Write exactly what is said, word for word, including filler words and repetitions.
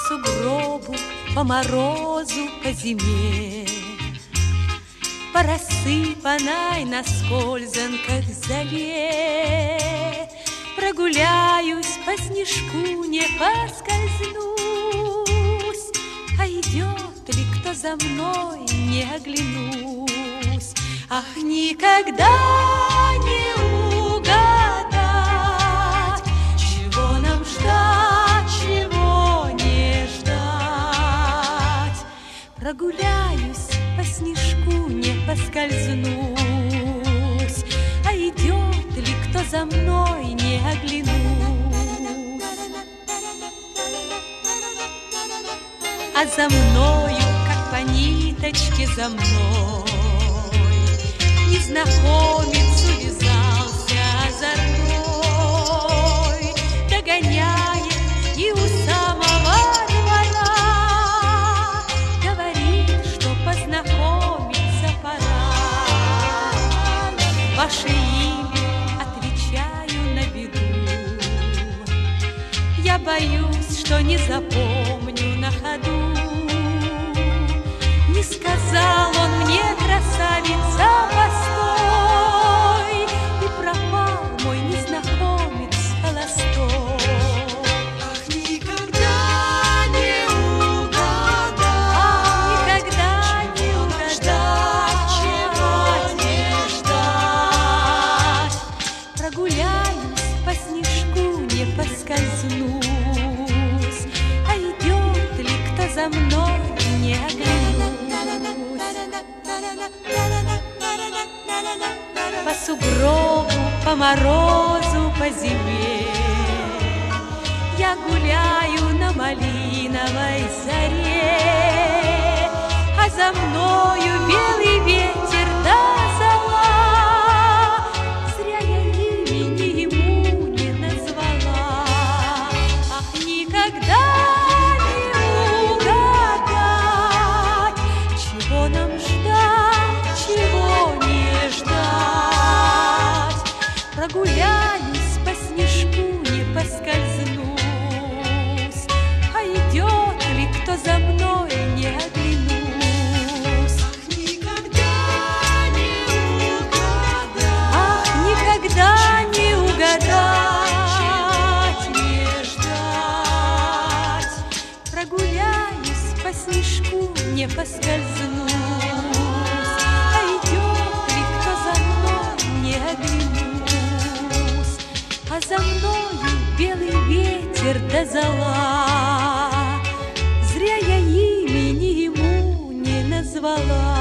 сугробу, по морозу, по зиме, по рассыпанной на скользанках зале прогуляюсь, по снежку не поскользнусь, а идет ли кто за мной, не оглянусь. Ах, никогда не угадать, чего нам ждать, чего не ждать. Прогуляюсь, по снежку не поскользнусь, а идет ли кто за мной, не оглянусь. А за мною, как по ниточке за мной, незнакомец увязался озорной, догоняет и у самого двора говорит, что познакомиться пора. Ваше имя, отвечаю на беду, я боюсь, что не запомню на ходу. Не сказал он мне, красавица, постой, и пропал мой незнакомец холостой. Ах, никогда не угадать, никогда не угадать, чего не ждать. Прогуляюсь, по снежку не поскользнусь, а идет ли кто за мной, не оглянусь. По сугробу, по морозу, по зиме я гуляю на малиновой заре, а за мною белый ветер да зола. Зря я имени ему не назвала. Ах, никогда не угадать, чего нам ждать, чего не ждать. Прогуляюсь, по снежку не поскользнусь, а идет ли кто за мной, не оглянусь. Ах, никогда не Ах, никогда не угадать, угадать, чего не ждать. Прогуляюсь, по снежку не поскользнусь, а идет ли кто за мной, не оглянусь. А за мною белый ветер да зола. Зря я имени ему не назвала.